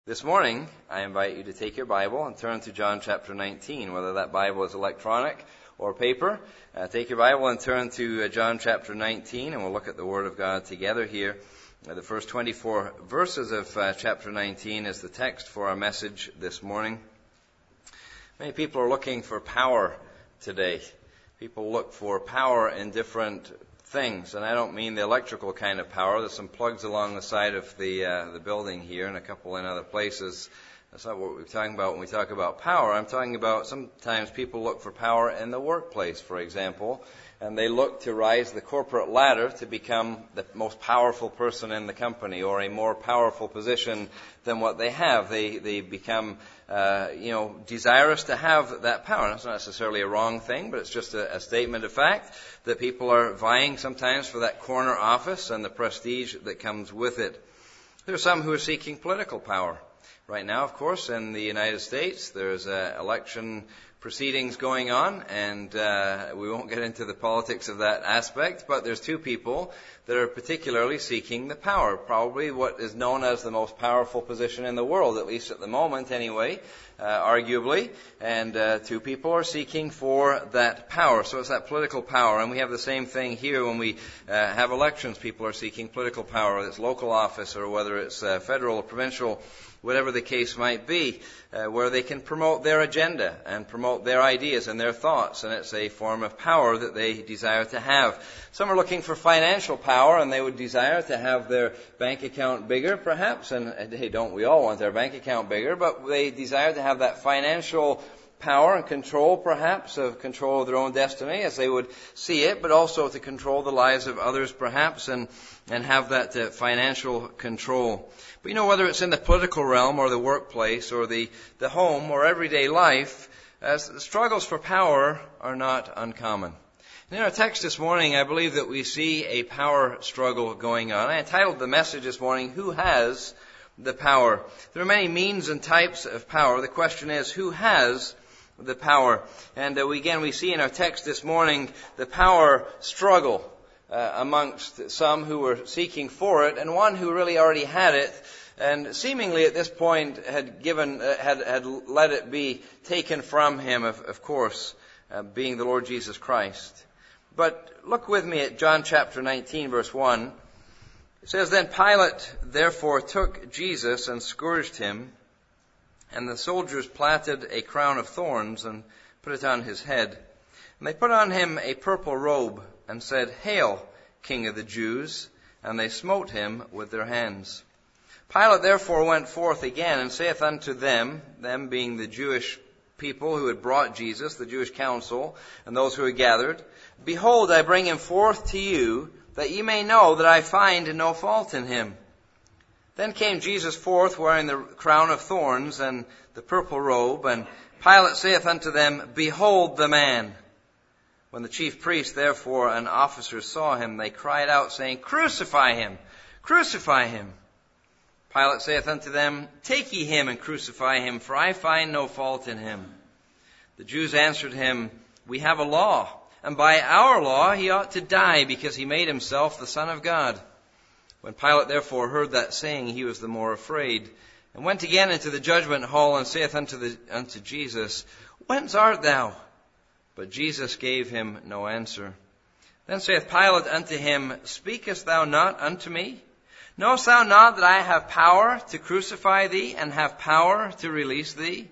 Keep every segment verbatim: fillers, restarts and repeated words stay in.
This morning, I invite you to take your Bible and turn to John chapter nineteen, whether that Bible is electronic or paper. Uh, take your Bible and turn to uh, John chapter nineteen, and we'll look at the Word of God together here. Uh, the first twenty-four verses of uh, chapter nineteen is the text for our message this morning. Many people are looking for power today. People look for power in different things, and I don't mean the electrical kind of power. There's some plugs along the side of the uh, the building here and a couple in other places. That's not what we're talking about when we talk about power. I'm talking about sometimes people look for power in the workplace, for example, and they look to rise the corporate ladder to become the most powerful person in the company or a more powerful position than what they have. They they become uh, you know desirous to have that power. That's not necessarily a wrong thing, but it's just a, a statement of fact that people are vying sometimes for that corner office and the prestige that comes with it. There are some who are seeking political power. Right now, of course, in the United States, there's uh, election proceedings going on, and uh, we won't get into the politics of that aspect, but there's two people that are particularly seeking the power, probably what is known as the most powerful position in the world, at least at the moment anyway, uh, arguably, and uh, two people are seeking for that power. So it's that political power, and we have the same thing here when we uh, have elections. People are seeking political power, whether it's local office or whether it's uh, federal or provincial, whatever the case might be, uh, where they can promote their agenda and promote their ideas and their thoughts, and it's a form of power that they desire to have. Some are looking for financial power, and they would desire to have their bank account bigger, perhaps, and hey, don't we all want our bank account bigger, but they desire to have that financial power and control, perhaps, of control of their own destiny as they would see it, but also to control the lives of others, perhaps, and, and have that uh, financial control. But you know, whether it's in the political realm or the workplace or the, the home or everyday life, uh, struggles for power are not uncommon. And in our text this morning, I believe that we see a power struggle going on. I entitled the message this morning, Who Has the Power? There are many means and types of power. The question is, who has the power? And uh, we, again, we see in our text this morning the power struggle uh, amongst some who were seeking for it and one who really already had it and seemingly at this point had given, uh, had, had let it be taken from him, of, of course, uh, being the Lord Jesus Christ. But look with me at John chapter nineteen, verse one. It says, Then Pilate therefore took Jesus and scourged him, and the soldiers platted a crown of thorns and put it on his head. And they put on him a purple robe and said, Hail, King of the Jews! And they smote him with their hands. Pilate therefore went forth again and saith unto them, them being the Jewish people who had brought Jesus, the Jewish council, and those who had gathered, Behold, I bring him forth to you, that ye may know that I find no fault in him. Then came Jesus forth, wearing the crown of thorns and the purple robe, and Pilate saith unto them, Behold the man! When the chief priests, therefore, and officers saw him, they cried out, saying, Crucify him! Crucify him! Pilate saith unto them, Take ye him and crucify him, for I find no fault in him. The Jews answered him, We have a law, and by our law he ought to die, because he made himself the Son of God. When Pilate therefore heard that saying, he was the more afraid, and went again into the judgment hall, and saith unto, the, unto Jesus, Whence art thou? But Jesus gave him no answer. Then saith Pilate unto him, Speakest thou not unto me? Knowest thou not that I have power to crucify thee, and have power to release thee?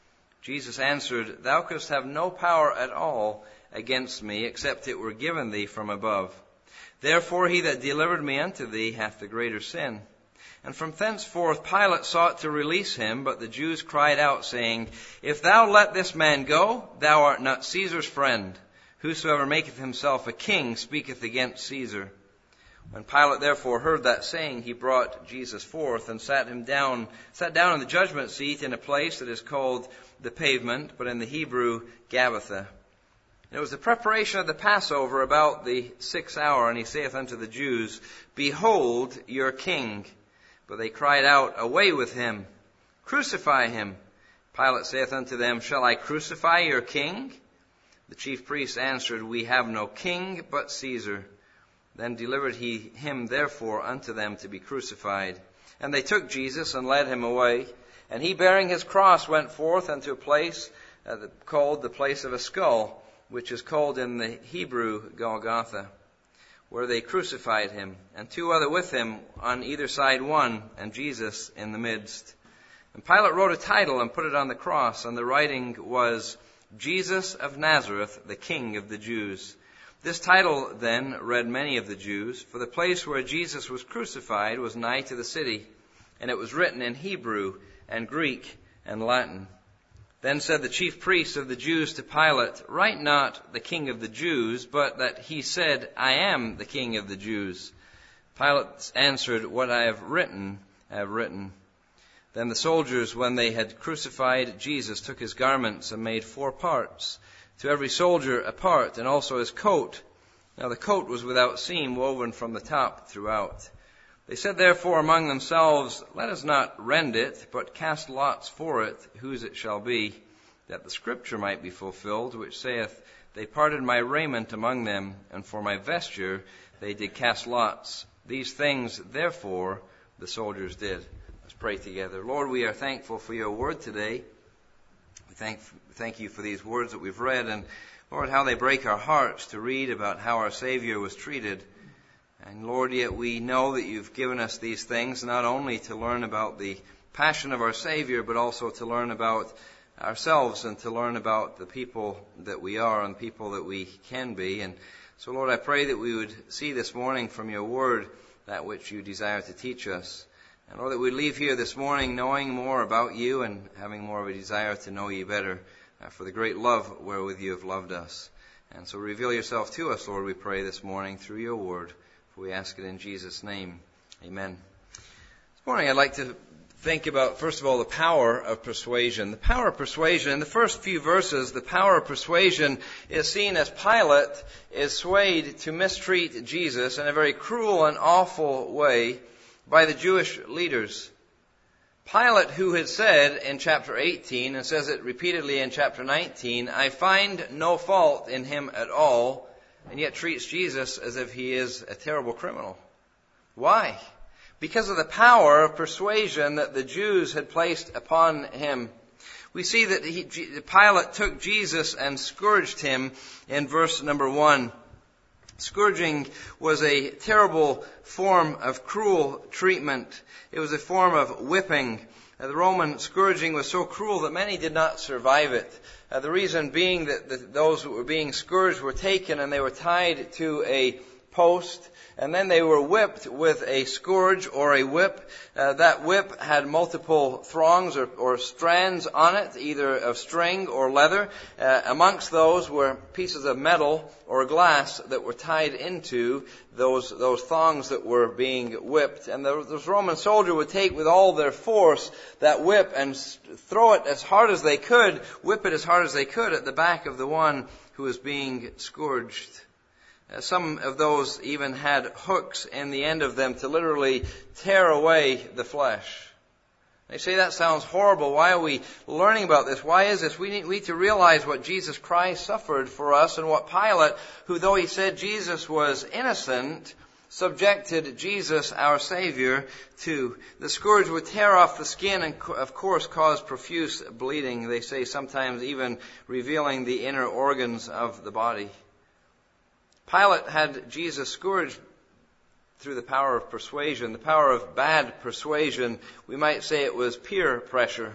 Jesus answered, Thou couldst have no power at all against me, except it were given thee from above. Therefore he that delivered me unto thee hath the greater sin. And from thenceforth Pilate sought to release him, but the Jews cried out, saying, If thou let this man go, thou art not Caesar's friend. Whosoever maketh himself a king speaketh against Caesar. When Pilate therefore heard that saying, he brought Jesus forth, and sat him down, sat down in the judgment seat in a place that is called the Pavement, but in the Hebrew, Gabbatha. It was the preparation of the Passover about the sixth hour, and he saith unto the Jews, Behold your king. But they cried out, Away with him! Crucify him! Pilate saith unto them, Shall I crucify your king? The chief priests answered, We have no king but Caesar. Then delivered he him therefore unto them to be crucified. And they took Jesus and led him away. And he, bearing his cross, went forth unto a place uh, called the place of a skull, which is called in the Hebrew Golgotha, where they crucified him, and two other with him, on either side one, and Jesus in the midst. And Pilate wrote a title and put it on the cross, and the writing was, Jesus of Nazareth, the King of the Jews. This title then read many of the Jews, for the place where Jesus was crucified was nigh to the city, and it was written in Hebrew and Greek and Latin. Then said the chief priests of the Jews to Pilate, Write not the King of the Jews, but that he said, I am the King of the Jews. Pilate answered, What I have written, I have written. Then the soldiers, when they had crucified Jesus, took his garments and made four parts, to every soldier a part, and also his coat. Now the coat was without seam, woven from the top throughout. They said therefore among themselves, Let us not rend it, but cast lots for it, whose it shall be, that the scripture might be fulfilled, which saith, They parted my raiment among them, and for my vesture they did cast lots. These things therefore the soldiers did. Let's pray together. Lord, we are thankful for your word today. We thank, thank you for these words that we've read, and Lord, how they break our hearts to read about how our Savior was treated. And Lord, yet we know that you've given us these things not only to learn about the passion of our Savior, but also to learn about ourselves and to learn about the people that we are and people that we can be. And so, Lord, I pray that we would see this morning from your word that which you desire to teach us. And Lord, that we'd leave here this morning knowing more about you and having more of a desire to know you better uh, for the great love wherewith you have loved us. And so reveal yourself to us, Lord, we pray this morning through your word. For we ask it in Jesus' name. Amen. This morning I'd like to think about, first of all, the power of persuasion. The power of persuasion. In the first few verses, the power of persuasion is seen as Pilate is swayed to mistreat Jesus in a very cruel and awful way by the Jewish leaders. Pilate, who had said in chapter eighteen, and says it repeatedly in chapter nineteen, I find no fault in him at all, and yet treats Jesus as if he is a terrible criminal. Why? Because of the power of persuasion that the Jews had placed upon him. We see that he, Pilate took Jesus and scourged him in verse number one. Scourging was a terrible form of cruel treatment. It was a form of whipping. Uh, the Roman scourging was so cruel that many did not survive it. Uh, the reason being that the, those who were being scourged were taken and they were tied to a post, and then they were whipped with a scourge or a whip. Uh, that whip had multiple thongs or, or strands on it, either of string or leather. Uh, amongst those were pieces of metal or glass that were tied into those those thongs that were being whipped. And the, the Roman soldier would take with all their force that whip and throw it as hard as they could, whip it as hard as they could at the back of the one who was being scourged. Uh, some of those even had hooks in the end of them to literally tear away the flesh. They say that sounds horrible. Why are we learning about this? Why is this? We need, we need to realize what Jesus Christ suffered for us and what Pilate, who though he said Jesus was innocent, subjected Jesus, our Savior, to. The scourge would tear off the skin and, of course, cause profuse bleeding. They say sometimes even revealing the inner organs of the body. Pilate had Jesus scourged through the power of persuasion, the power of bad persuasion. We might say it was peer pressure.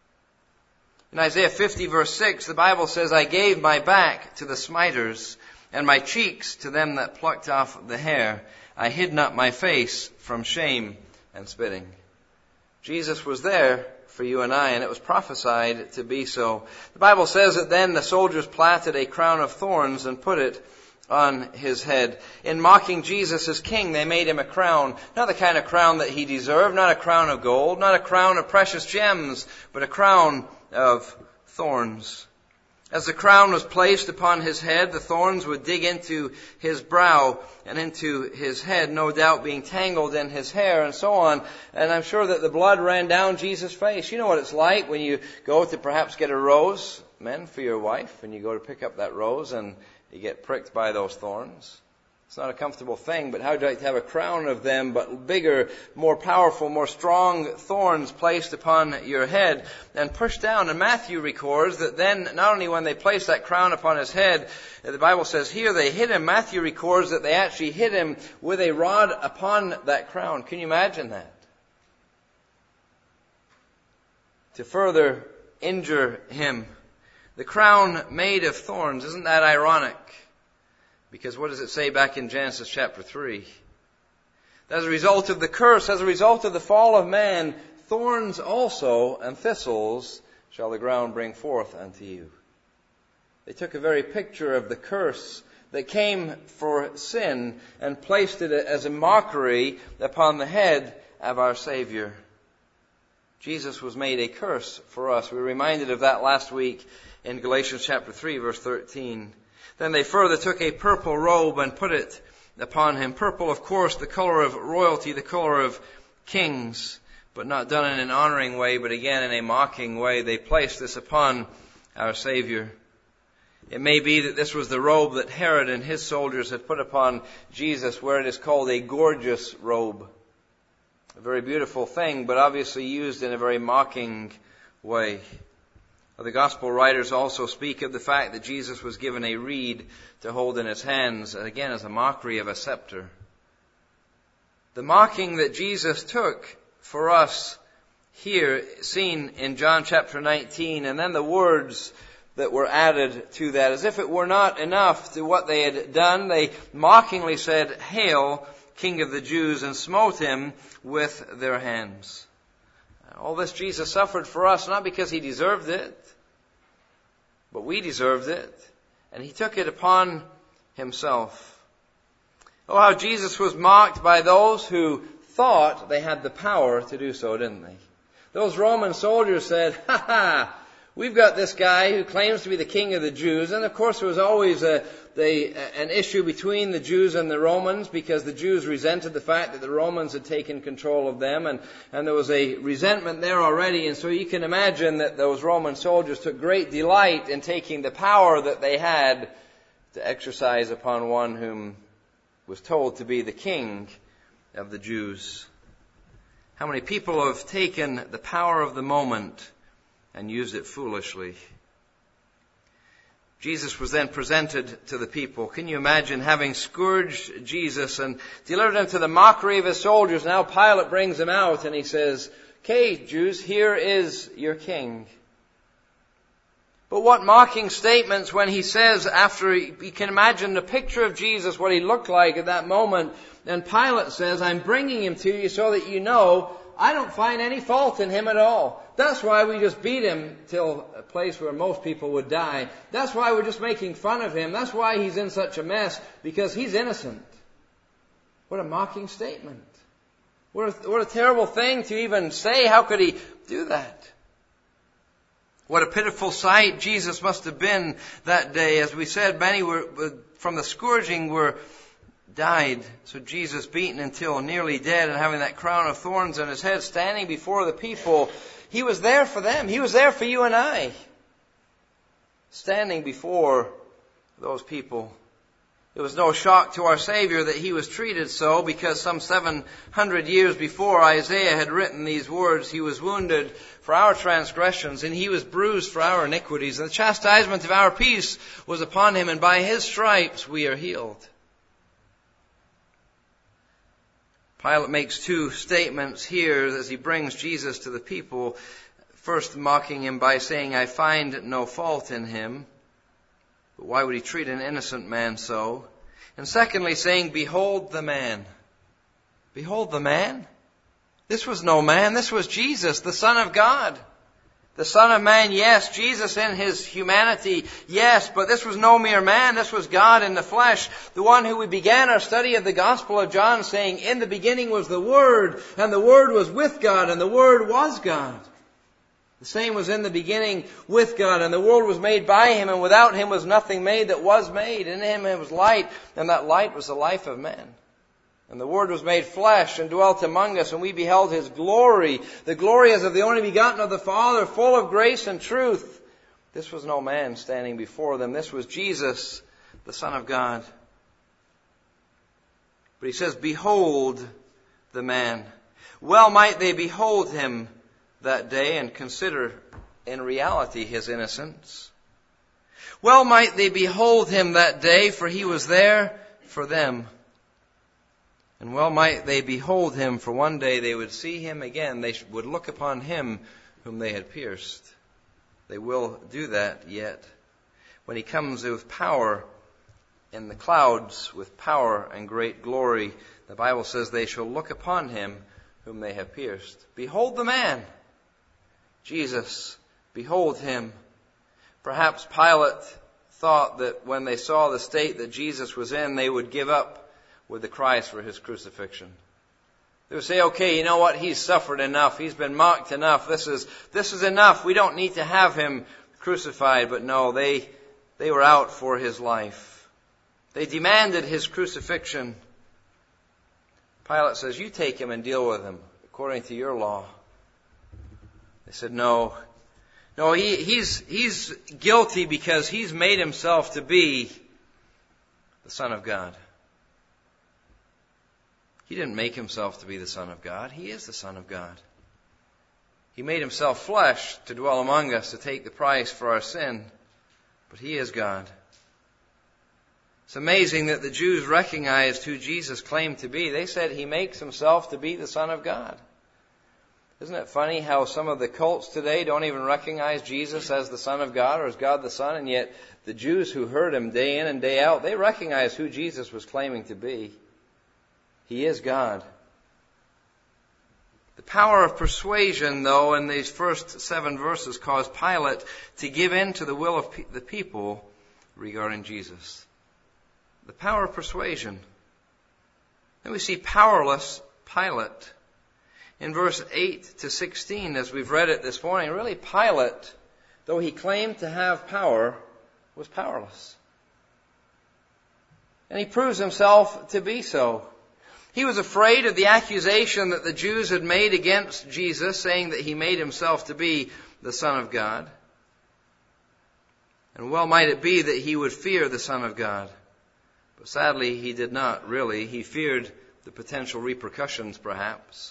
In Isaiah fifty verse six, the Bible says, I gave my back to the smiters, and my cheeks to them that plucked off the hair. I hid not my face from shame and spitting. Jesus was there for you and I, and it was prophesied to be so. The Bible says that then the soldiers platted a crown of thorns and put it on his head. In mocking Jesus as king, they made him a crown. Not the kind of crown that he deserved, not a crown of gold, not a crown of precious gems, but a crown of thorns. As the crown was placed upon his head, the thorns would dig into his brow and into his head, no doubt being tangled in his hair and so on. And I'm sure that the blood ran down Jesus' face. You know what it's like when you go to perhaps get a rose, men, for your wife, and you go to pick up that rose and you get pricked by those thorns. It's not a comfortable thing, but how would you like to have a crown of them, but bigger, more powerful, more strong thorns placed upon your head and pushed down? And Matthew records that then, not only when they placed that crown upon his head, the Bible says here they hit him. Matthew records that they actually hit him with a rod upon that crown. Can you imagine that? To further injure him. The crown made of thorns. Isn't that ironic? Because what does it say back in Genesis chapter three? As a result of the curse, as a result of the fall of man, thorns also and thistles shall the ground bring forth unto you. They took a very picture of the curse that came for sin and placed it as a mockery upon the head of our Savior. Jesus was made a curse for us. We were reminded of that last week in Galatians chapter three, verse thirteen. Then they further took a purple robe and put it upon him. Purple, of course, the color of royalty, the color of kings, but not done in an honoring way, but again in a mocking way. They placed this upon our Savior. It may be that this was the robe that Herod and his soldiers had put upon Jesus, where it is called a gorgeous robe. A very beautiful thing, but obviously used in a very mocking way. The gospel writers also speak of the fact that Jesus was given a reed to hold in his hands, again as a mockery of a scepter. The mocking that Jesus took for us here, seen in John chapter nineteen, and then the words that were added to that. As if it were not enough to what they had done, they mockingly said, "Hail, King of the Jews," and smote him with their hands. All this Jesus suffered for us, not because he deserved it, but we deserved it. And he took it upon himself. Oh, how Jesus was mocked by those who thought they had the power to do so, didn't they? Those Roman soldiers said, "Ha ha, we've got this guy who claims to be the king of the Jews." And of course there was always a, a, an issue between the Jews and the Romans, because the Jews resented the fact that the Romans had taken control of them, and, and there was a resentment there already. And so you can imagine that those Roman soldiers took great delight in taking the power that they had to exercise upon one whom was told to be the king of the Jews. How many people have taken the power of the moment and used it foolishly? Jesus was then presented to the people. Can you imagine having scourged Jesus and delivered him to the mockery of his soldiers? Now Pilate brings him out and he says, "Okay, Jews, here is your king." But what mocking statements when he says, after he, you can imagine the picture of Jesus, what he looked like at that moment. And Pilate says, "I'm bringing him to you so that you know I don't find any fault in him at all. That's why we just beat him till a place where most people would die. That's why we're just making fun of him. That's why he's in such a mess, because he's innocent." What a mocking statement. What a, what a terrible thing to even say. How could he do that? What a pitiful sight Jesus must have been that day. As we said, many were, from the scourging were died. So Jesus beaten until nearly dead and having that crown of thorns on his head, standing before the people. He was there for them. He was there for you and I. Standing before those people. It was no shock to our Savior that he was treated so, because some seven hundred years before Isaiah had written these words, "He was wounded for our transgressions, and he was bruised for our iniquities. And the chastisement of our peace was upon him, and by his stripes we are healed." Pilate makes two statements here as he brings Jesus to the people. First, mocking him by saying, "I find no fault in him." But why would he treat an innocent man so? And secondly, saying, "Behold the man." Behold the man? This was no man. This was Jesus, the Son of God. The Son of Man, yes. Jesus in his humanity, yes. But this was no mere man. This was God in the flesh. The one who we began our study of the Gospel of John saying, "In the beginning was the Word, and the Word was with God, and the Word was God." The same was in the beginning with God, and the world was made by him, and without him was nothing made that was made. In him it was light, and that light was the life of man. And the Word was made flesh and dwelt among us, and we beheld his glory. The glory as of the only begotten of the Father, full of grace and truth. This was no man standing before them. This was Jesus, the Son of God. But he says, behold the man. Well might they behold him that day and consider in reality his innocence. Well might they behold him that day, for he was there for them. And well might they behold him, for one day they would see him again. They would look upon him whom they had pierced. They will do that yet. When he comes with power in the clouds, with power and great glory, the Bible says they shall look upon him whom they have pierced. Behold the man, Jesus. Behold him. Perhaps Pilate thought that when they saw the state that Jesus was in, they would give up with the cries for his crucifixion. They would say, okay, you know what? He's suffered enough. He's been mocked enough. This is, this is enough. We don't need to have him crucified. But no, they, they were out for his life. They demanded his crucifixion. Pilate says, you take him and deal with him according to your law. They said, no. No, he, he's, he's guilty because he's made himself to be the Son of God. He didn't make himself to be the Son of God. He is the Son of God. He made himself flesh to dwell among us, to take the price for our sin. But he is God. It's amazing that the Jews recognized who Jesus claimed to be. They said he makes himself to be the Son of God. Isn't it funny how some of the cults today don't even recognize Jesus as the Son of God or as God the Son, and yet the Jews who heard him day in and day out, they recognized who Jesus was claiming to be. He is God. The power of persuasion, though, in these first seven verses caused Pilate to give in to the will of pe- the people regarding Jesus. The power of persuasion. Then we see powerless Pilate. In verse eight to sixteen, as we've read it this morning, really Pilate, though he claimed to have power, was powerless. And he proves himself to be so. He was afraid of the accusation that the Jews had made against Jesus, saying that he made himself to be the Son of God. And well might it be that he would fear the Son of God. But sadly, he did not really. He feared the potential repercussions, perhaps.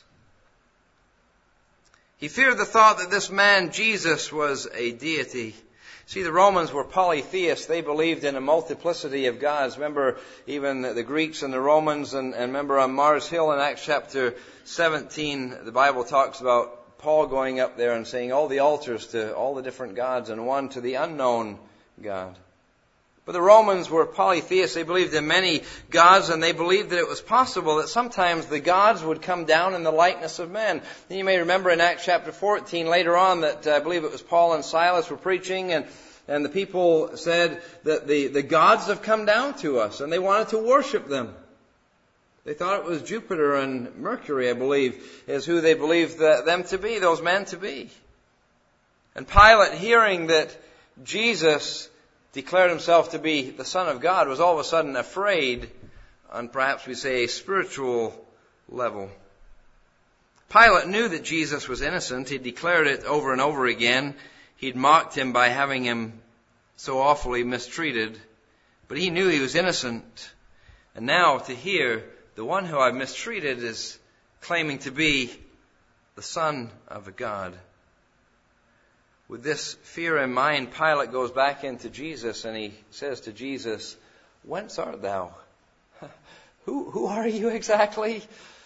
He feared the thought that this man, Jesus, was a deity. See, the Romans were polytheists. They believed in a multiplicity of gods. Remember, even the Greeks and the Romans, and, and remember on Mars Hill in Acts chapter seventeen, the Bible talks about Paul going up there and saying all the altars to all the different gods and one to the unknown God. But the Romans were polytheists. They believed in many gods, and they believed that it was possible that sometimes the gods would come down in the likeness of men. And you may remember in Acts chapter fourteen later on that uh, I believe it was Paul and Silas were preaching, and, and the people said that the, the gods have come down to us, and they wanted to worship them. They thought it was Jupiter and Mercury, I believe, is who they believed the, them to be, those men to be. And Pilate, hearing that Jesus declared himself to be the Son of God, was all of a sudden afraid on perhaps we say a spiritual level. Pilate knew that Jesus was innocent. He declared it over and over again. He'd mocked him by having him so awfully mistreated. But he knew he was innocent. And now to hear the one who I've mistreated is claiming to be the Son of a God. With this fear in mind, Pilate goes back into Jesus and he says to Jesus, "Whence art thou?" Who, who are you exactly?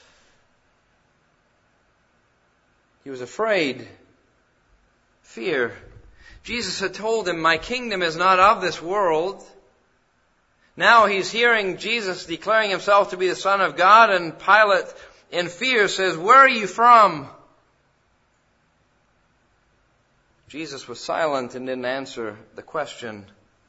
He was afraid. Fear. Jesus had told him, "My kingdom is not of this world." Now he's hearing Jesus declaring himself to be the Son of God, and Pilate in fear says, "Where are you from?" Jesus was silent and didn't answer the question.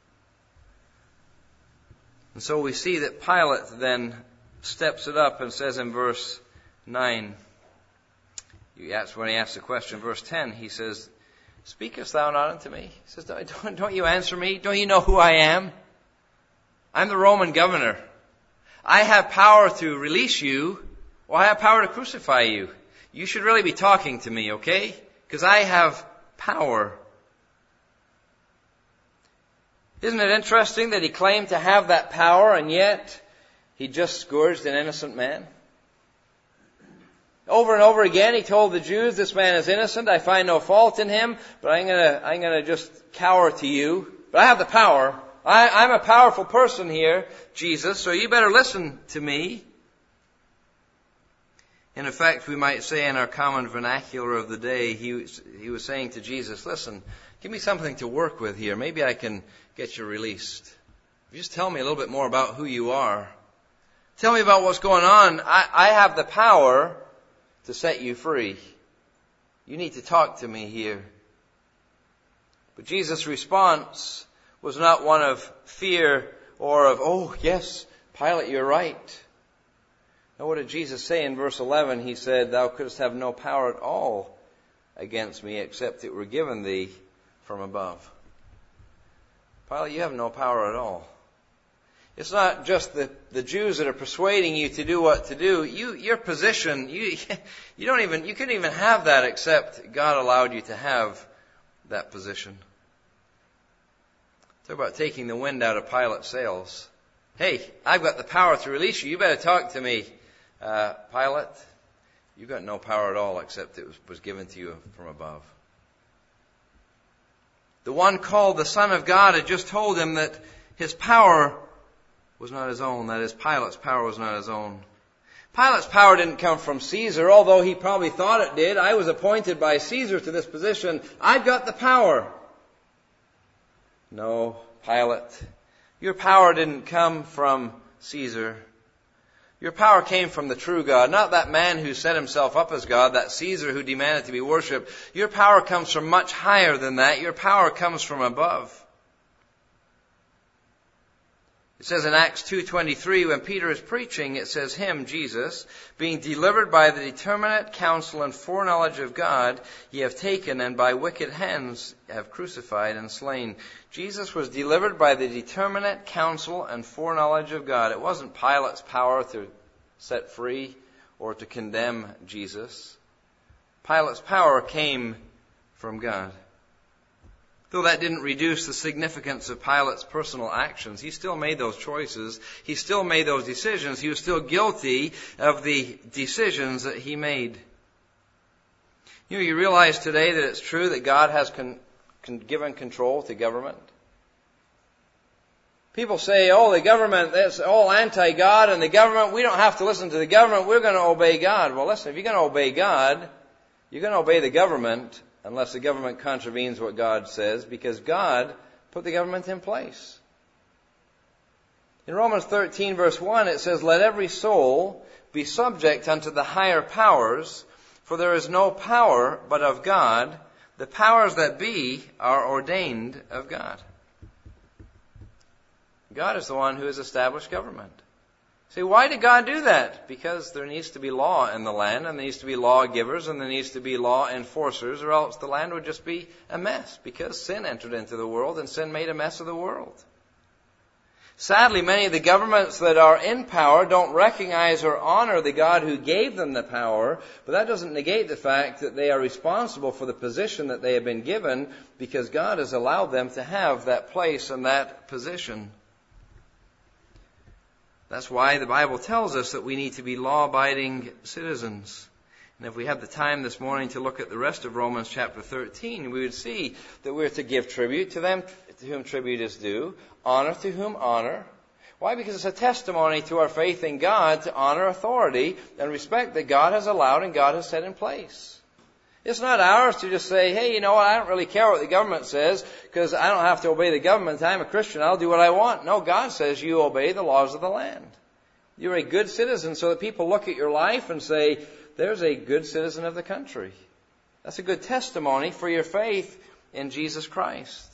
And so we see that Pilate then steps it up and says in verse nine, that's when he asks the question. Verse ten, he says, "Speakest thou not unto me?" He says, don't, don't you answer me? Don't you know who I am? I'm the Roman governor. I have power to release you, or I have power to crucify you. You should really be talking to me, okay? Because I have power. Isn't it interesting that he claimed to have that power, and yet He just scourged an innocent man. Over and over again, he told the Jews, this man is innocent, I find no fault in him, but I'm gonna, I'm gonna just cower to you. But I have the power. I, I'm a powerful person here, Jesus, so you better listen to me. In effect, we might say in our common vernacular of the day, he was, he was saying to Jesus, listen, give me something to work with here. Maybe I can get you released. Just tell me a little bit more about who you are. Tell me about what's going on. I, I have the power to set you free. You need to talk to me here. But Jesus' response was not one of fear or of, oh, yes, Pilate, you're right. Now, what did Jesus say in verse eleven? He said, thou couldst have no power at all against me except it were given thee from above. Pilate, you have no power at all. It's not just the, the Jews that are persuading you to do what to do. You, your position, you, you don't even, you couldn't even have that except God allowed you to have that position. Talk about taking the wind out of Pilate's sails. Hey, I've got the power to release you. You better talk to me. Uh, Pilate, you've got no power at all except it was, was given to you from above. The one called the Son of God had just told him that his power was not his own. That is, Pilate's power was not his own. Pilate's power didn't come from Caesar, although he probably thought it did. I was appointed by Caesar to this position. I've got the power. No, Pilate, your power didn't come from Caesar. Your power came from the true God, not that man who set himself up as God, that Caesar who demanded to be worshipped. Your power comes from much higher than that. Your power comes from above. It says in Acts two twenty-three, when Peter is preaching, it says, him, Jesus, being delivered by the determinate counsel and foreknowledge of God, ye have taken, and by wicked hands have crucified and slain. Jesus was delivered by the determinate counsel and foreknowledge of God. It wasn't Pilate's power to set free or to condemn Jesus. Pilate's power came from God. Though that didn't reduce the significance of Pilate's personal actions, he still made those choices. He still made those decisions. He was still guilty of the decisions that he made. You know, you realize today that it's true that God has con- con- given control to government. People say, oh, the government, that's all anti-God, and the government, we don't have to listen to the government, we're going to obey God. Well, listen, if you're going to obey God, you're going to obey the government, unless the government contravenes what God says, because God put the government in place. In Romans thirteen verse one it says, let every soul be subject unto the higher powers, for there is no power but of God. The powers that be are ordained of God. God is the one who has established government. See, why did God do that? Because there needs to be law in the land, and there needs to be lawgivers, and there needs to be law enforcers, or else the land would just be a mess, because sin entered into the world, and sin made a mess of the world. Sadly, many of the governments that are in power don't recognize or honor the God who gave them the power, but that doesn't negate the fact that they are responsible for the position that they have been given, because God has allowed them to have that place and that position. That's why the Bible tells us that we need to be law-abiding citizens. And if we had the time this morning to look at the rest of Romans chapter thirteen, we would see that we're to give tribute to them to whom tribute is due, honor to whom honor. Why? Because it's a testimony to our faith in God to honor authority and respect that God has allowed and God has set in place. It's not ours to just say, hey, you know what, I don't really care what the government says because I don't have to obey the government. I'm a Christian. I'll do what I want. No, God says you obey the laws of the land. You're a good citizen so that people look at your life and say, there's a good citizen of the country. That's a good testimony for your faith in Jesus Christ.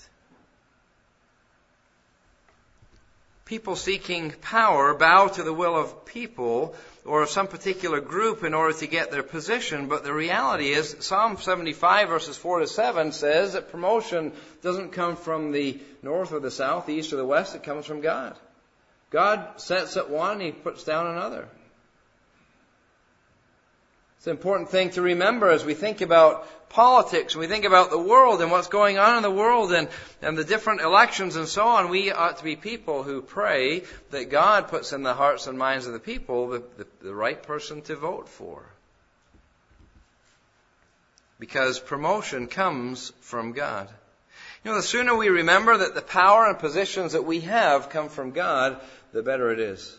People seeking power bow to the will of people or of some particular group in order to get their position. But the reality is, Psalm seventy-five verses four to seven says that promotion doesn't come from the north or the south, the east or the west. It comes from God. God sets up one, He puts down another. It's an important thing to remember as we think about politics, and we think about the world and what's going on in the world and, and the different elections and so on. We ought to be people who pray that God puts in the hearts and minds of the people the, the, the right person to vote for. Because promotion comes from God. You know, the sooner we remember that the power and positions that we have come from God, the better it is.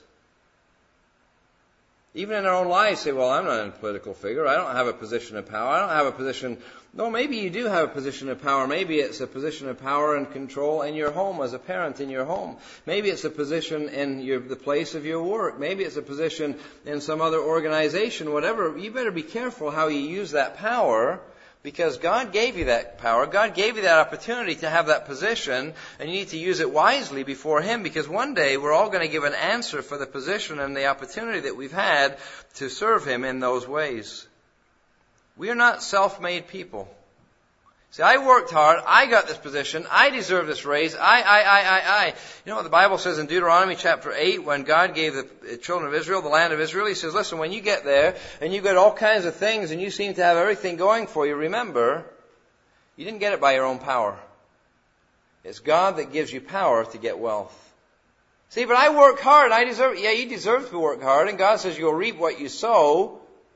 Even in our own lives, say, well, I'm not a political figure. I don't have a position of power. I don't have a position. No, maybe you do have a position of power. Maybe it's a position of power and control in your home as a parent in your home. Maybe it's a position in your, the place of your work. Maybe it's a position in some other organization, whatever. You better be careful how you use that power, because God gave you that power. God gave you that opportunity to have that position, and you need to use it wisely before Him, because one day we're all going to give an answer for the position and the opportunity that we've had to serve Him in those ways. We are not self-made people. See, I worked hard, I got this position, I deserve this raise, I, I, I, I, I. You know what the Bible says in Deuteronomy chapter eight, when God gave the children of Israel, the land of Israel, He says, listen, when you get there, and you've got all kinds of things, and you seem to have everything going for you, remember, you didn't get it by your own power. It's God that gives you power to get wealth. See, but I work hard, I deserve it. Yeah, you deserve to work hard, and God says you'll reap what you sow.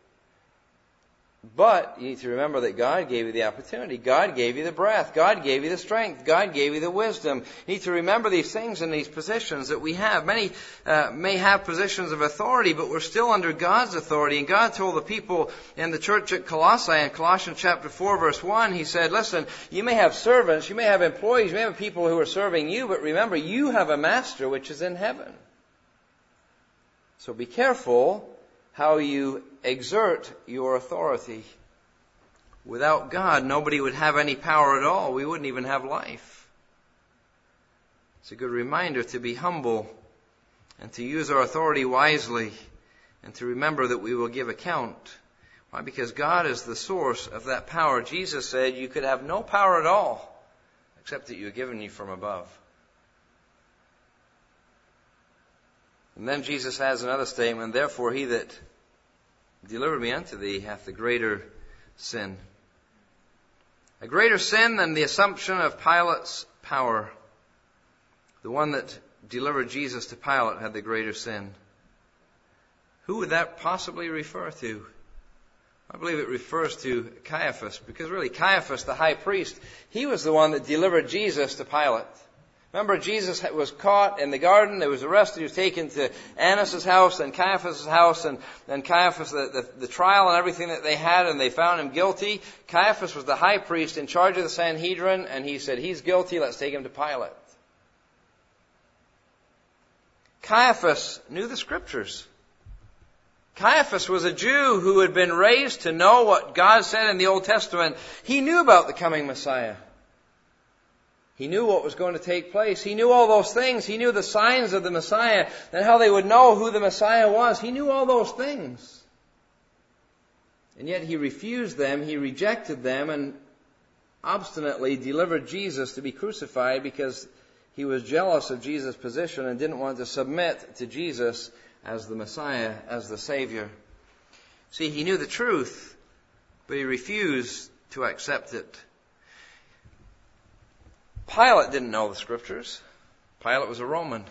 But you need to remember that God gave you the opportunity. God gave you the breath. God gave you the strength. God gave you the wisdom. You need to remember these things and these positions that we have. Many uh, may have positions of authority, but we're still under God's authority. And God told the people in the church at Colossae in Colossians chapter four verse one, He said, listen, you may have servants, you may have employees, you may have people who are serving you, but remember, you have a master which is in heaven. So be careful how you exert your authority. Without God, nobody would have any power at all. We wouldn't even have life. It's a good reminder to be humble and to use our authority wisely and to remember that we will give account. Why? Because God is the source of that power. Jesus said you could have no power at all except that you are given you from above. And then Jesus has another statement, therefore he that delivered me unto thee hath the greater sin. A greater sin than the assumption of Pilate's power. The one that delivered Jesus to Pilate had the greater sin. Who would that possibly refer to? I believe it refers to Caiaphas, because really Caiaphas, the high priest, he was the one that delivered Jesus to Pilate. Remember, Jesus was caught in the garden, he was arrested, he was taken to Annas' house and Caiaphas' house, and, and Caiaphas, the, the, the trial and everything that they had, and they found him guilty. Caiaphas was the high priest in charge of the Sanhedrin, and he said, he's guilty, let's take him to Pilate. Caiaphas knew the Scriptures. Caiaphas was a Jew who had been raised to know what God said in the Old Testament. He knew about the coming Messiah. He knew what was going to take place. He knew all those things. He knew the signs of the Messiah and how they would know who the Messiah was. He knew all those things. And yet he refused them, he rejected them, and obstinately delivered Jesus to be crucified because he was jealous of Jesus' position and didn't want to submit to Jesus as the Messiah, as the Savior. See, he knew the truth, but he refused to accept it. Pilate didn't know the Scriptures. Pilate was a Roman.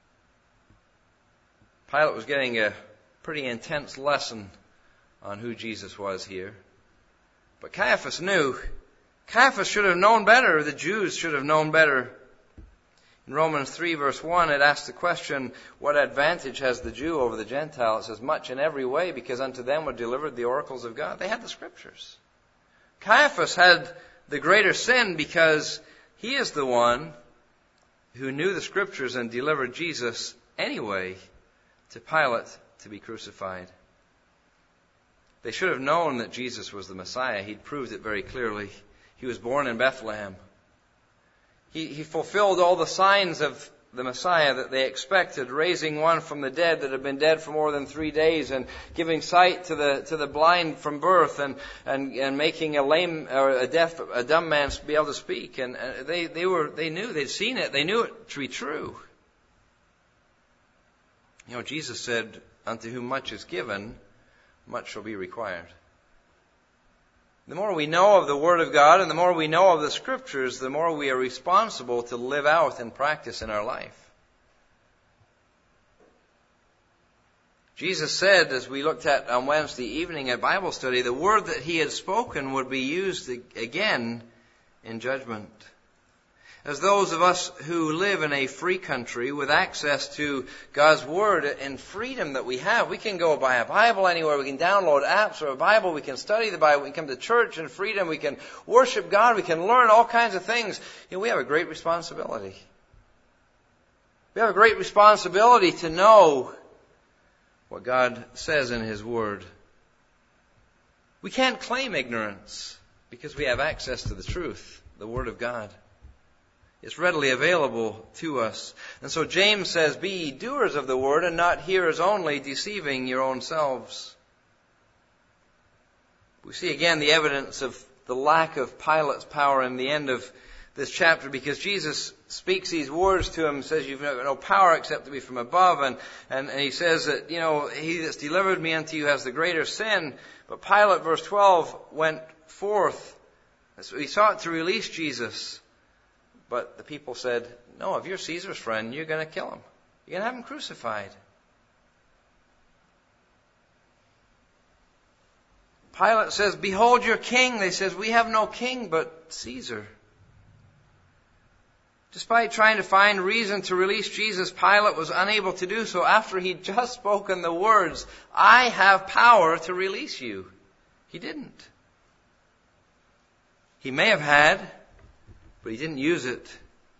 Pilate was getting a pretty intense lesson on who Jesus was here. But Caiaphas knew. Caiaphas should have known better. The Jews should have known better. In Romans three verse one, it asks the question, what advantage has the Jew over the Gentile? It says, much in every way, because unto them were delivered the oracles of God. They had the Scriptures. Caiaphas had the greater sin because he is the one who knew the Scriptures and delivered Jesus anyway to Pilate to be crucified. They should have known that Jesus was the Messiah. He'd proved it very clearly. He was born in Bethlehem. He, he fulfilled all the signs of the Messiah that they expected, raising one from the dead that had been dead for more than three days, and giving sight to the to the blind from birth, and and, and making a lame or a deaf a dumb man be able to speak. And they they were they knew they'd seen it. They knew it to be true. You know, Jesus said, "Unto whom much is given, much shall be required." The more we know of the Word of God and the more we know of the Scriptures, the more we are responsible to live out and practice in our life. Jesus said, as we looked at on Wednesday evening at Bible study, the word that He had spoken would be used again in judgment. As those of us who live in a free country with access to God's Word and freedom that we have, we can go buy a Bible anywhere, we can download apps or a Bible, we can study the Bible, we can come to church in freedom, we can worship God, we can learn all kinds of things. You know, we have a great responsibility. We have a great responsibility to know what God says in His Word. We can't claim ignorance because we have access to the truth, the Word of God. It's readily available to us. And so James says, be ye doers of the Word and not hearers only, deceiving your own selves. We see again the evidence of the lack of Pilate's power in the end of this chapter, because Jesus speaks these words to him, says, you've no power except to be from above, and, and, and he says that, you know, he that's delivered me unto you has the greater sin. But Pilate, verse twelve, went forth. So he sought to release Jesus, but the people said, no, if you're Caesar's friend, you're going to kill him. You're going to have him crucified. Pilate says, behold your king. They says, we have no king but Caesar. Despite trying to find reason to release Jesus, Pilate was unable to do so after he'd just spoken the words, I have power to release you. He didn't. He may have had, but he didn't use it.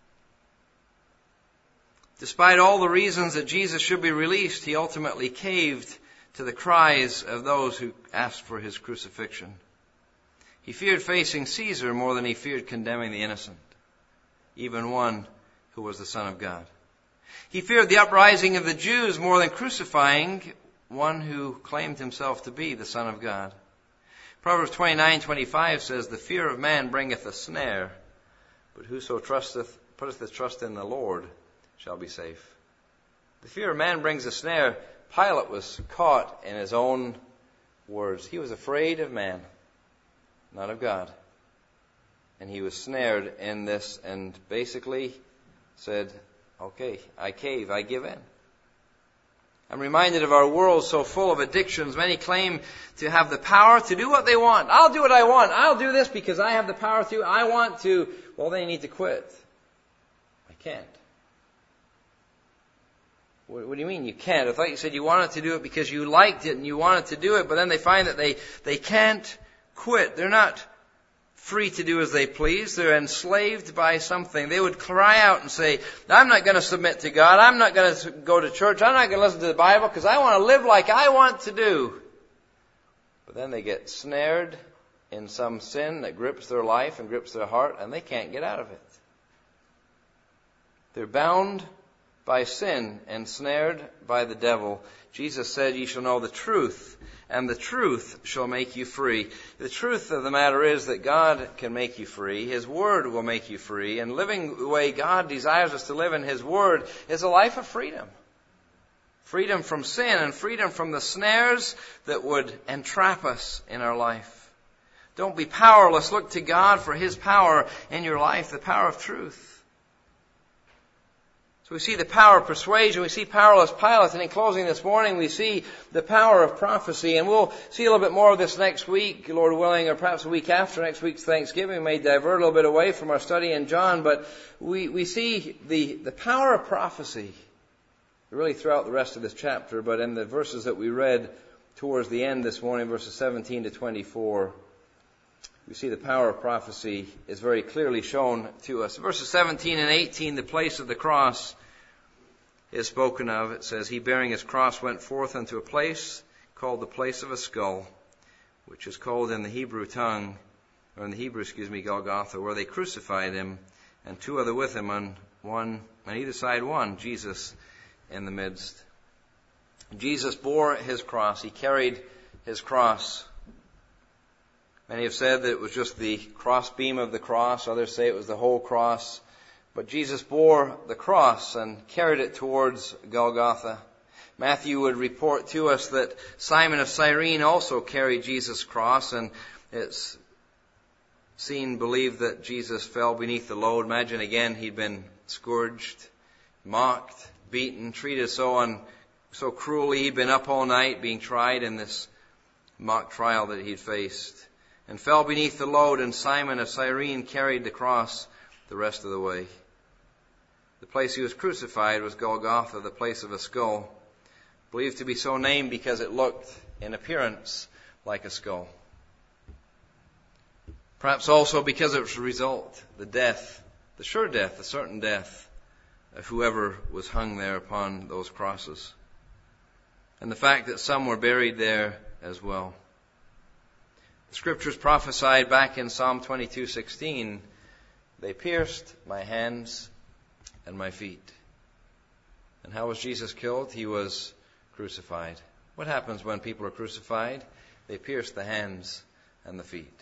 Despite all the reasons that Jesus should be released, he ultimately caved to the cries of those who asked for his crucifixion. He feared facing Caesar more than he feared condemning the innocent, even one who was the Son of God. He feared the uprising of the Jews more than crucifying one who claimed himself to be the Son of God. Proverbs twenty-nine twenty-five says, the fear of man bringeth a snare, but whoso trusteth, putteth his trust in the Lord shall be safe. The fear of man brings a snare. Pilate was caught in his own words. He was afraid of man, not of God. And he was snared in this and basically said, okay, I cave, I give in. I'm reminded of our world so full of addictions. Many claim to have the power to do what they want. I'll do what I want. I'll do this because I have the power to. I want to. Well, then you need to quit. I can't. What do you mean you can't? I thought you said you wanted to do it because you liked it and you wanted to do it, but then they find that they, they can't quit. They're not free to do as they please. They're enslaved by something. They would cry out and say, I'm not going to submit to God. I'm not going to go to church. I'm not going to listen to the Bible because I want to live like I want to do. But then they get snared in some sin that grips their life and grips their heart, and they can't get out of it. They're bound by sin and snared by the devil. Jesus said, ye shall know the truth, and the truth shall make you free. The truth of the matter is that God can make you free. His Word will make you free. And living the way God desires us to live in His Word is a life of freedom. Freedom from sin and freedom from the snares that would entrap us in our life. Don't be powerless. Look to God for His power in your life, the power of truth. So we see the power of persuasion, we see powerless Pilate, and in closing this morning we see the power of prophecy. And we'll see a little bit more of this next week, Lord willing, or perhaps a week after next week's Thanksgiving. We may divert a little bit away from our study in John, but we, we see the, the power of prophecy really throughout the rest of this chapter, but in the verses that we read towards the end this morning, verses seventeen to twenty-four, we see the power of prophecy is very clearly shown to us. Verses seventeen and eighteen, the place of the cross is spoken of. It says, he bearing his cross went forth unto a place called the place of a skull, which is called in the Hebrew tongue, or in the Hebrew, excuse me, Golgotha, where they crucified him, and two other with him, on one, on either side one, Jesus in the midst. Jesus bore his cross. He carried his cross. Many have said that it was just the crossbeam of the cross. Others say it was the whole cross. But Jesus bore the cross and carried it towards Golgotha. Matthew would report to us that Simon of Cyrene also carried Jesus' cross, and it's seen, believed that Jesus fell beneath the load. Imagine again, he'd been scourged, mocked, beaten, treated so un, so cruelly. He'd been up all night being tried in this mock trial that he'd faced, and fell beneath the load, and Simon of Cyrene carried the cross the rest of the way. The place he was crucified was Golgotha, the place of a skull, believed to be so named because it looked in appearance like a skull. Perhaps also because of its result, the death, the sure death, the certain death of whoever was hung there upon those crosses. And the fact that some were buried there as well. The Scriptures prophesied back in Psalm twenty-two sixteen, they pierced my hands and my feet. And how was Jesus killed? He was crucified. What happens when people are crucified? They pierce the hands and the feet.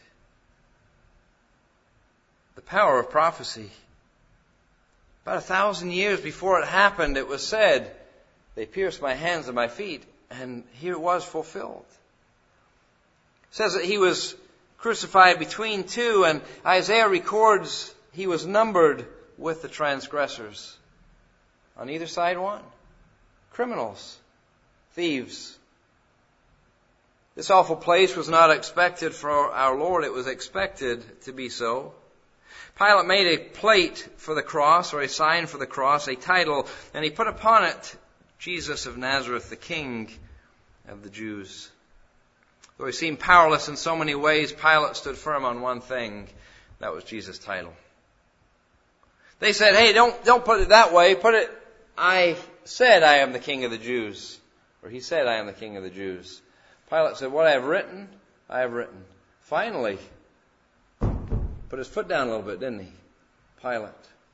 The power of prophecy. About a thousand years before it happened, it was said, they pierced my hands and my feet, and here it was fulfilled. It says that he was crucified between two, and Isaiah records he was numbered with the transgressors. On either side one. Criminals. Thieves. This awful place was not expected for our Lord. It was expected to be so. Pilate made a plate for the cross, or a sign for the cross, a title, and he put upon it Jesus of Nazareth, the King of the Jews. Though he seemed powerless in so many ways, Pilate stood firm on one thing. That was Jesus' title. They said, hey, don't, don't put it that way. Put it, I said I am the King of the Jews. Or he said, I am the King of the Jews. Pilate said, what I have written, I have written. Finally, put his foot down a little bit, didn't he? Pilate.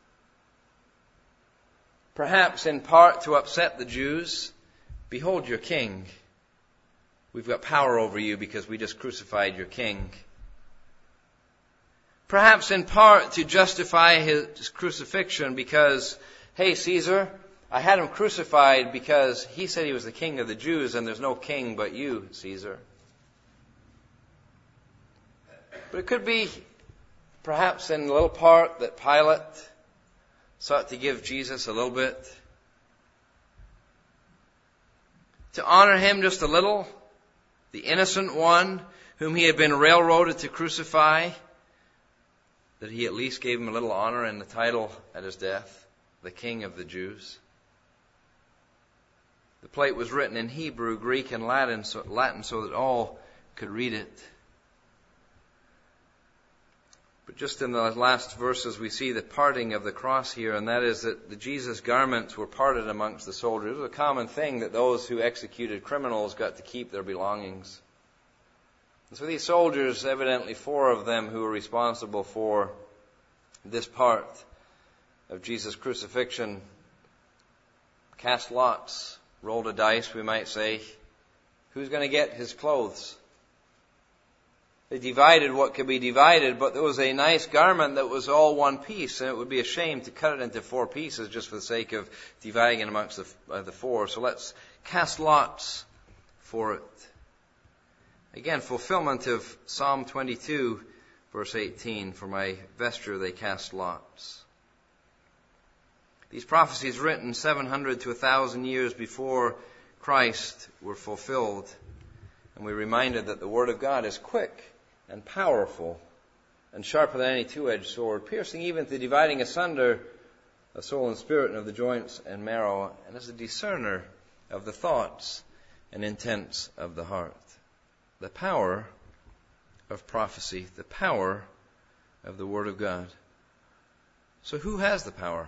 Perhaps in part to upset the Jews, behold your king. We've got power over you because we just crucified your king. Perhaps in part to justify his crucifixion because, hey, Caesar, I had him crucified because he said he was the king of the Jews, and there's no king but you, Caesar. But it could be perhaps in a little part that Pilate sought to give Jesus a little bit. To honor him just a little, the innocent one whom he had been railroaded to crucify, that he at least gave him a little honor in the title at his death, the King of the Jews. The plate was written in Hebrew, Greek, and Latin so, Latin so that all could read it. But just in the last verses we see the parting of the cross here, and that is that the Jesus garments were parted amongst the soldiers. It was a common thing that those who executed criminals got to keep their belongings. And so these soldiers, evidently four of them who were responsible for this part of Jesus' crucifixion, cast lots, rolled a dice, we might say. Who's going to get his clothes? They divided what could be divided, but there was a nice garment that was all one piece, and it would be a shame to cut it into four pieces just for the sake of dividing it amongst the, uh, the four. So let's cast lots for it. Again, fulfillment of Psalm twenty-two, verse eighteen, for my vesture they cast lots. These prophecies written seven hundred to one thousand years before Christ were fulfilled. And we're reminded that the Word of God is quick and powerful and sharper than any two-edged sword, piercing even to dividing asunder of soul and spirit and of the joints and marrow, and is a discerner of the thoughts and intents of the heart. The power of prophecy, the power of the Word of God. So who has the power?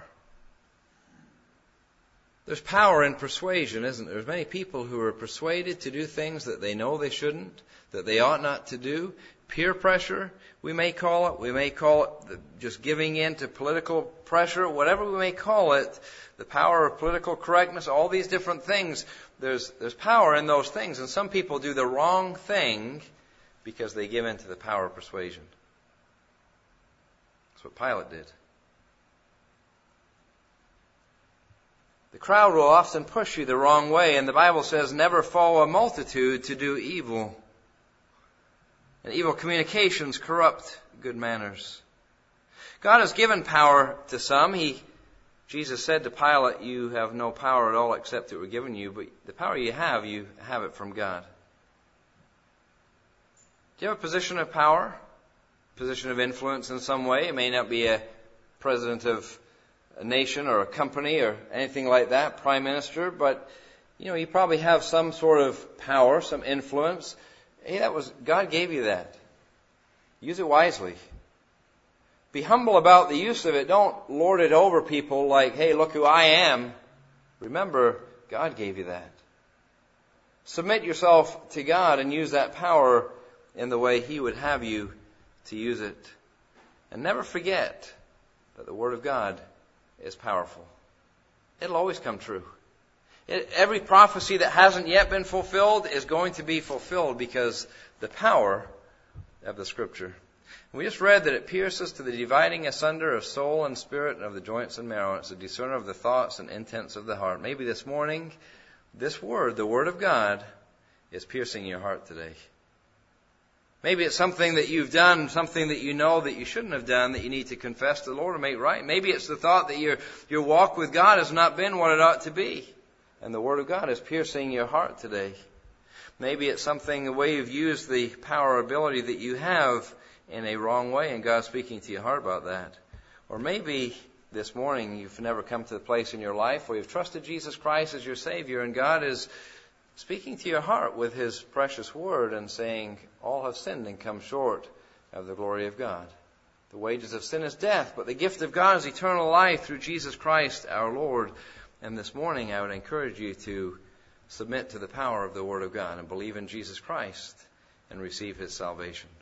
There's power in persuasion, isn't there? There's many people who are persuaded to do things that they know they shouldn't, that they ought not to do. Peer pressure, we may call it. We may call it just giving in to political pressure, whatever we may call it. The power of political correctness, all these different things. There's, there's power in those things. And some people do the wrong thing because they give in to the power of persuasion. That's what Pilate did. The crowd will often push you the wrong way, and the Bible says never follow a multitude to do evil. And evil communications corrupt good manners. God has given power to some. He, Jesus said to Pilate, you have no power at all except it were given you, but the power you have, you have it from God. Do you have a position of power? A position of influence in some way? It may not be a president of a nation or a company or anything like that, prime minister, but you know, you probably have some sort of power, some influence. Hey, that was, God gave you that. Use it wisely. Be humble about the use of it. Don't lord it over people like, hey, look who I am. Remember, God gave you that. Submit yourself to God and use that power in the way He would have you to use it. And never forget that the Word of God is powerful. It'll always come true. It, every prophecy that hasn't yet been fulfilled is going to be fulfilled because the power of the Scripture. We just read that it pierces to the dividing asunder of soul and spirit and of the joints and marrow. It's a discerner of the thoughts and intents of the heart. Maybe this morning, this Word, the Word of God, is piercing your heart today. Maybe it's something that you've done, something that you know that you shouldn't have done, that you need to confess to the Lord and make right. Maybe it's the thought that your, your walk with God has not been what it ought to be. And the Word of God is piercing your heart today. Maybe it's something, the way you've used the power or ability that you have in a wrong way, and God's speaking to your heart about that. Or maybe this morning you've never come to the place in your life where you've trusted Jesus Christ as your Savior, and God is speaking to your heart with His precious Word and saying, all have sinned and come short of the glory of God. The wages of sin is death, but the gift of God is eternal life through Jesus Christ our Lord. And this morning I would encourage you to submit to the power of the Word of God and believe in Jesus Christ and receive His salvation.